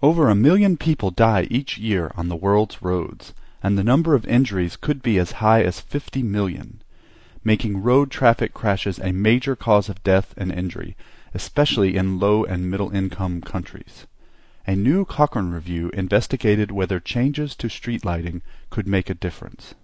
Over 1 million people die each year on the world's roads, and the number of injuries could be as high as 50 million, making road traffic crashes a major cause of death and injury, especially in low and middle-income countries. A new Cochrane review investigated whether changes to street lighting could make a difference.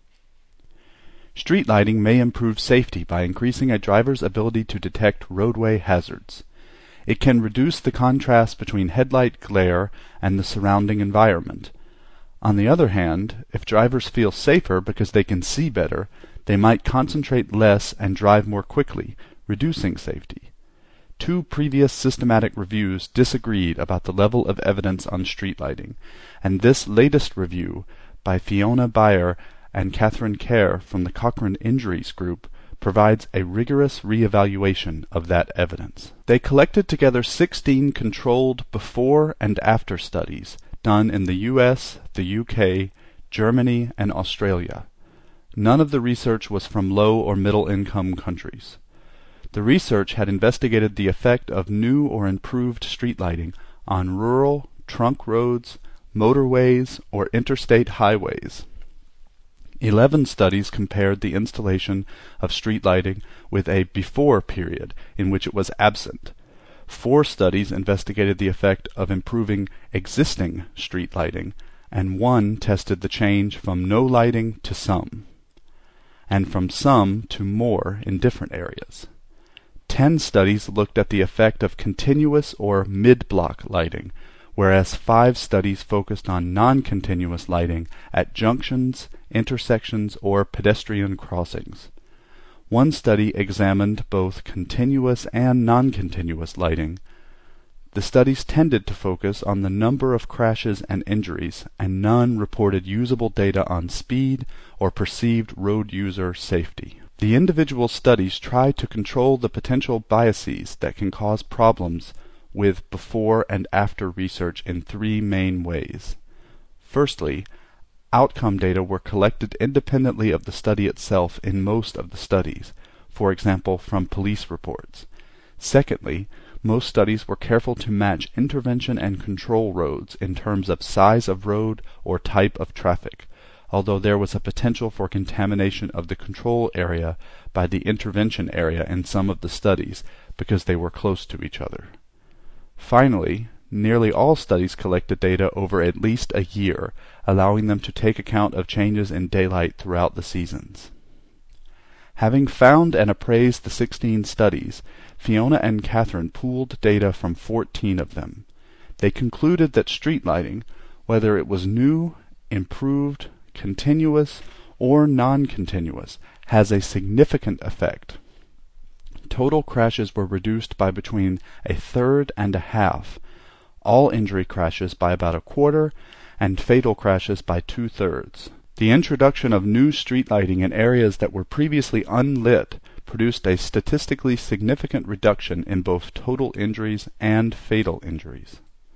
Street lighting may improve safety by increasing a driver's ability to detect roadway hazards. It can reduce the contrast between headlight glare and the surrounding environment. On the other hand, if drivers feel safer because they can see better, they might concentrate less and drive more quickly, reducing safety. 2 previous systematic reviews disagreed about the level of evidence on street lighting, and this latest review, by Fiona Beyer and Catherine Kerr from the Cochrane Injuries Group, provides a rigorous reevaluation of that evidence. They collected together 16 controlled before and after studies done in the US, the UK, Germany, and Australia. None of the research was from low or middle income countries. The research had investigated the effect of new or improved street lighting on rural, trunk roads, motorways, or interstate highways. 11 studies compared the installation of street lighting with a before period in which it was absent. 4 studies investigated the effect of improving existing street lighting, and 1 tested the change from no lighting to some, and from some to more in different areas. 10 studies looked at the effect of continuous or mid-block lighting, whereas 5 studies focused on non-continuous lighting at junctions, intersections, or pedestrian crossings. 1 study examined both continuous and non-continuous lighting. The studies tended to focus on the number of crashes and injuries, and none reported usable data on speed or perceived road user safety. The individual studies tried to control the potential biases that can cause problems with before and after research in 3 main ways. Firstly, outcome data were collected independently of the study itself in most of the studies, for example from police reports. Secondly, most studies were careful to match intervention and control roads in terms of size of road or type of traffic, although there was a potential for contamination of the control area by the intervention area in some of the studies because they were close to each other. Finally, nearly all studies collected data over at least a year, allowing them to take account of changes in daylight throughout the seasons. Having found and appraised the 16 studies, Fiona and Catherine pooled data from 14 of them. They concluded that street lighting, whether it was new, improved, continuous, or non-continuous, has a significant effect. Total crashes were reduced by between 1/3 and 1/2, all injury crashes by about 1/4, and fatal crashes by 2/3. The introduction of new street lighting in areas that were previously unlit produced a statistically significant reduction in both total injuries and fatal injuries.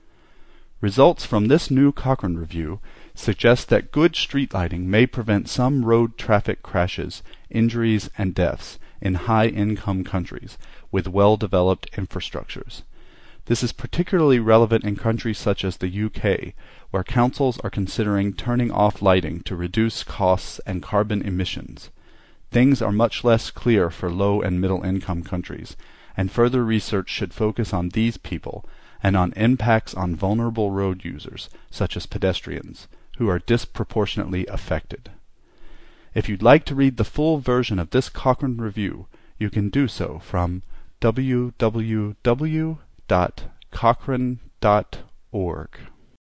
Results from this new Cochrane review suggest that good street lighting may prevent some road traffic crashes, injuries, and deaths in high-income countries with well-developed infrastructures. This is particularly relevant in countries such as the UK, where councils are considering turning off lighting to reduce costs and carbon emissions. Things are much less clear for low and middle-income countries, and further research should focus on these people and on impacts on vulnerable road users, such as pedestrians, who are disproportionately affected. If you'd like to read the full version of this Cochrane review, you can do so from www.cochrane.org.